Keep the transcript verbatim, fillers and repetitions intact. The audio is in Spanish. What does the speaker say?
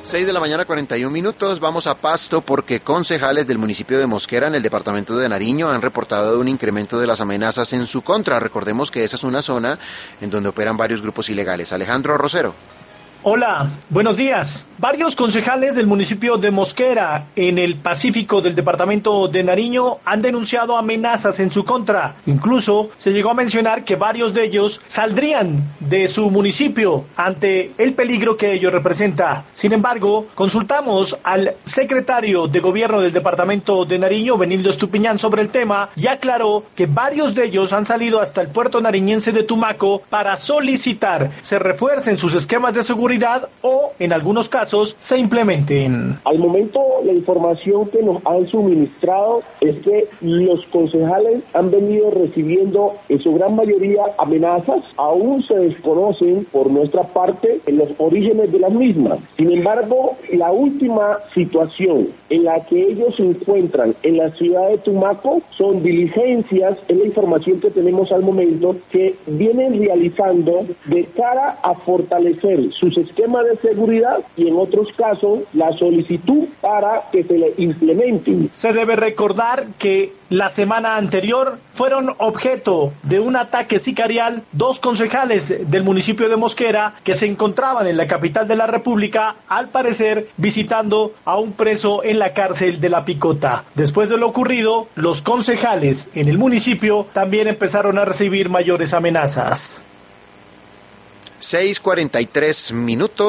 seis de la mañana, cuarenta y un minutos. Vamos a Pasto porque concejales del municipio de Mosquera, en el departamento de Nariño, han reportado un incremento de las amenazas en su contra. Recordemos que esa es una zona en donde operan varios grupos ilegales. Alejandro Rosero. Hola, buenos días. Varios concejales del municipio de Mosquera, en el Pacífico del departamento de Nariño, han denunciado amenazas en su contra. Incluso se llegó a mencionar que varios de ellos saldrían de su municipio ante el peligro que ello representa. Sin embargo, consultamos al secretario de gobierno del departamento de Nariño, Benildo Estupiñán, sobre el tema y aclaró que varios de ellos han salido hasta el puerto nariñense de Tumaco para solicitar se refuercen sus esquemas de seguridad o, en algunos casos, se implementen. Al momento, la información que nos han suministrado es que los concejales han venido recibiendo, en su gran mayoría, amenazas. Aún se desconocen, por nuestra parte, los orígenes de las mismas. Sin embargo, la última situación en la que ellos se encuentran en la ciudad de Tumaco son diligencias, es la información que tenemos al momento, que vienen realizando de cara a fortalecer sus esquema de seguridad y en otros casos la solicitud para que se le implementen. Se debe recordar que la semana anterior fueron objeto de un ataque sicarial dos concejales del municipio de Mosquera que se encontraban en la capital de la República, al parecer visitando a un preso en la cárcel de La Picota. Después de lo ocurrido, los concejales en el municipio también empezaron a recibir mayores amenazas. seis cuarenta y tres minutos.